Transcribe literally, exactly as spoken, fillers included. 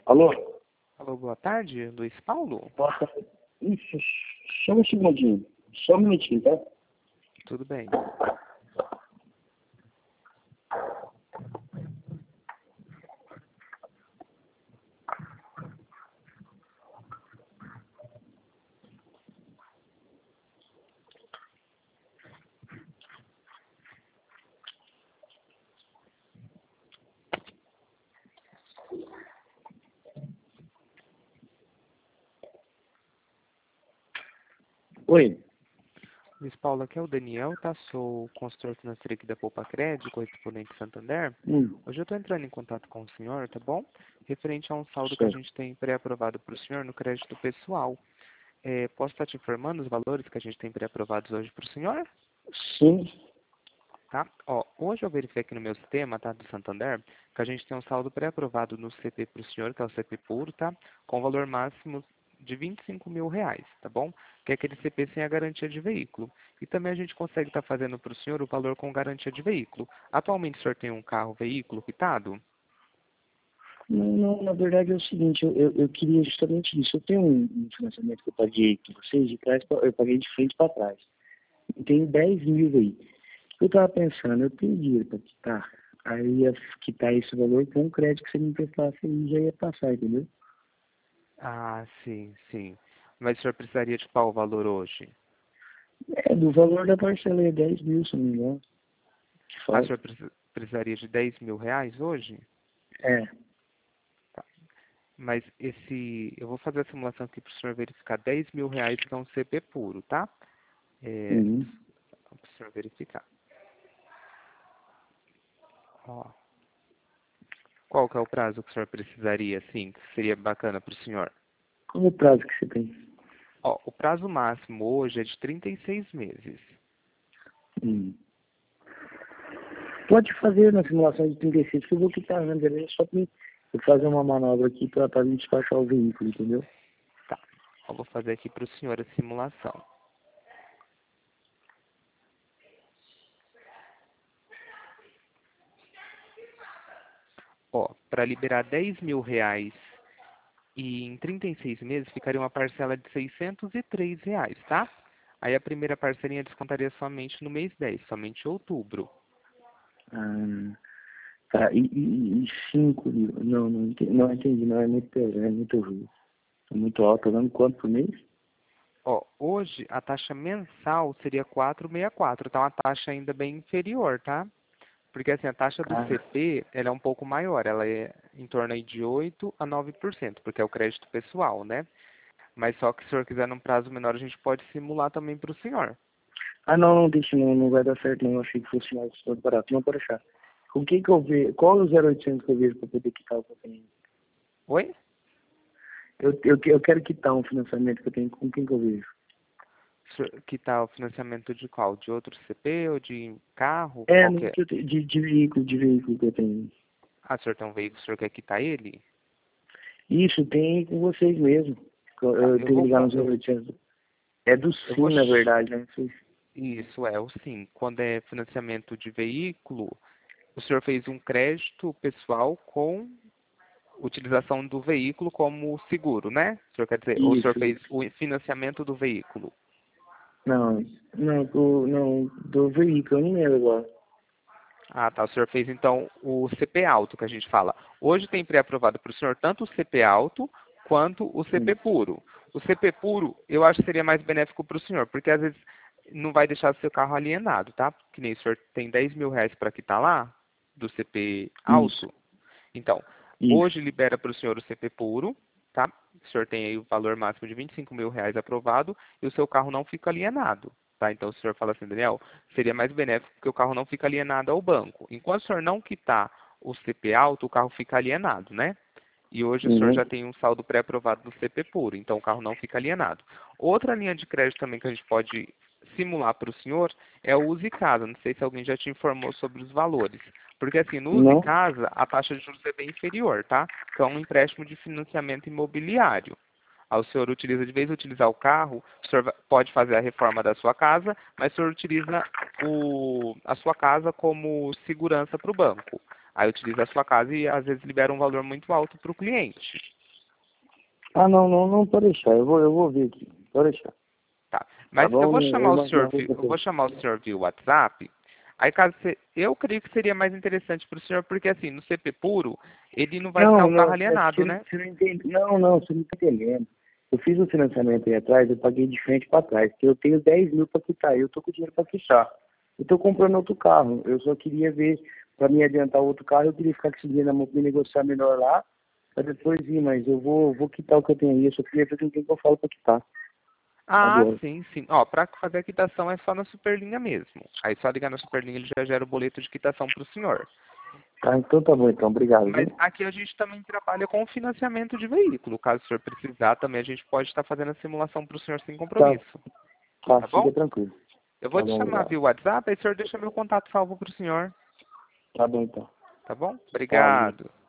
Alô? Alô, boa tarde, Luiz Paulo? Boa tarde. Isso, só um segundinho. Só um minutinho, tá? Tudo bem. Oi. Luiz Paulo, aqui é o Daniel, tá? Sou consultor financeiro aqui da Poupa Crédito, correspondente Santander. Hum, Hoje eu estou entrando em contato com o senhor, tá bom? Referente a um saldo que a certo. gente tem pré-aprovado para o senhor no crédito pessoal. É, posso estar te informando os valores que a gente tem pré-aprovados hoje para o senhor? Sim. Tá? Ó, hoje eu verifiquei aqui no meu sistema, tá, do Santander, que a gente tem um saldo pré-aprovado no C P para o senhor, que é o C P puro, tá? Com valor máximo de vinte e cinco mil reais, tá bom? Que é aquele C P sem a garantia de veículo. E também a gente consegue estar fazendo para o senhor o valor com garantia de veículo. Atualmente o senhor tem um carro, veículo quitado? Não, não, na verdade é o seguinte, eu, eu, eu queria justamente isso. Eu tenho um, um financiamento que eu paguei com vocês, de trás pra, eu paguei de frente para trás. E tenho dez mil aí. O que eu tava pensando? Eu tenho dinheiro para quitar. Aí eu ia quitar esse valor com o crédito que você me emprestasse e já ia passar, entendeu? Ah, sim, sim. Mas o senhor precisaria de qual valor hoje? É, do valor da parcela é dez mil, se não me engano. Que Ah, o falta. senhor preci- precisaria de dez mil reais hoje? É. Tá. Mas esse, eu vou fazer a simulação aqui para o senhor verificar dez mil reais que é um C P puro, tá? É, Uhum. para o senhor verificar. Ó, qual que é o prazo que o senhor precisaria, sim, que seria bacana para o senhor? Qual é o prazo que você tem? Ó, o prazo máximo hoje é de trinta e seis meses. Hum. Pode fazer na simulação de trinta e seis, que eu vou quitar antes, é só pra eu fazer uma manobra aqui para pra gente despachar o veículo, entendeu? Tá, eu vou fazer aqui para o senhor a simulação. Ó, para liberar dez mil reais e em trinta e seis meses ficaria uma parcela de seiscentos e três reais, tá? Aí a primeira parcelinha descontaria somente no mês dez, somente em outubro. Ah, tá, e, e, e cinco mil? Não, não entendi, não entendi, não, é muito, pesado, é muito ruim. É muito alto, tá dando quanto por mês? Ó, hoje a taxa mensal seria quatro vírgula sessenta e quatro, tá uma taxa ainda bem inferior, tá? Porque assim, a taxa do Ah, C P, ela é um pouco maior, ela é em torno aí de oito a nove por cento, porque é o crédito pessoal, né? Mas só que se o senhor quiser num prazo menor, a gente pode simular também para o senhor. ah não, não, deixa, não, não vai dar certo, não, eu achei que fosse mais todo barato, não, pode deixar. Com quem que eu vejo, qual é o zero oitocentos que eu vejo para poder quitar o que eu tenho? Oi? Eu, eu, eu quero quitar um financiamento que eu tenho, com quem que eu vejo? O senhor quitar o financiamento de qual? De outro C P ou de carro? É, Qual no que é? que eu tenho, de, de veículo, de veículo que eu tenho. Ah, o senhor tem um veículo, o senhor quer quitar ele? Isso, tem com vocês mesmo. Eu, Tá, eu eu tenho que vou, ligar fa- no eu, zero oitocentos. É do eu Sim, vou, na ch- verdade, né? Não sei se- isso é o sim. Quando é financiamento de veículo, o senhor fez um crédito pessoal com utilização do veículo como seguro, né? O senhor quer dizer, ou o senhor Isso, fez isso. o financiamento do veículo? Não, não, do, não, do veículo, eu não lembro agora. Ah, tá. O senhor fez então o C P alto que a gente fala. Hoje tem pré-aprovado para o senhor tanto o C P alto quanto o C P Sim. puro. O C P puro eu acho que seria mais benéfico para o senhor, porque às vezes não vai deixar o seu carro alienado, tá? Que nem o senhor tem dez mil reais para quitar lá, do C P Isso, alto. Então, isso. hoje libera para o senhor o C P puro, tá? O senhor tem aí o valor máximo de vinte e cinco mil reais aprovado e o seu carro não fica alienado. Tá? Então, o senhor fala assim, Daniel, seria mais benéfico porque o carro não fica alienado ao banco. Enquanto o senhor não quitar o C P alto, o carro fica alienado, né? E hoje o senhor Uhum. já tem um saldo pré-aprovado no C P puro, então o carro não fica alienado. Outra linha de crédito também que a gente pode simular para o senhor é o Use Casa. Não sei se alguém já te informou sobre os valores. Porque assim, no Use Não? Casa, a taxa de juros é bem inferior, tá? Que é um empréstimo de financiamento imobiliário. Aí o senhor utiliza, de vez em utilizar o carro, o senhor va- pode fazer a reforma da sua casa, mas o senhor utiliza o, a sua casa como segurança para o banco. Aí utiliza a sua casa e às vezes libera um valor muito alto para o cliente. Ah, não, não, não, pode deixar. Eu vou, eu vou ver aqui. Pode deixar. Tá. Mas Tá bom? eu vou Eu chamar o senhor, imaginava vi- outra eu vou coisa. chamar o senhor via WhatsApp. Aí caso você, eu creio que seria mais interessante para o senhor, porque assim, no C P puro, ele não vai ficar Não, o carro não, é que alienado, você, não- né? você não entende. Não, não, você não está entendendo. Eu fiz um financiamento aí atrás, eu paguei de frente para trás, porque eu tenho dez mil para quitar, eu tô com dinheiro para quitar. Eu tô comprando outro carro, eu só queria ver, para me adiantar o outro carro, eu queria ficar com esse dinheiro na mão para me negociar melhor lá, para depois ir, mas eu vou, vou quitar o que eu tenho aí, eu só queria ver com quem que eu falo para quitar. Ah, Agora. sim, sim. Ó, para fazer a quitação é só na Superlinha mesmo. Aí só ligar na Superlinha ele já gera o boleto de quitação para o senhor. Ah, então tá bom, então, obrigado, Mas viu? aqui a gente também trabalha com financiamento de veículo. Caso o senhor precisar, também a gente pode estar fazendo a simulação para o senhor sem Tá, compromisso. tá, Tá fica bom? tranquilo. Eu vou Tá te bom, chamar obrigado. via WhatsApp, aí o senhor deixa meu contato salvo para o senhor. Tá bom, então. Tá bom? Tá, Obrigado.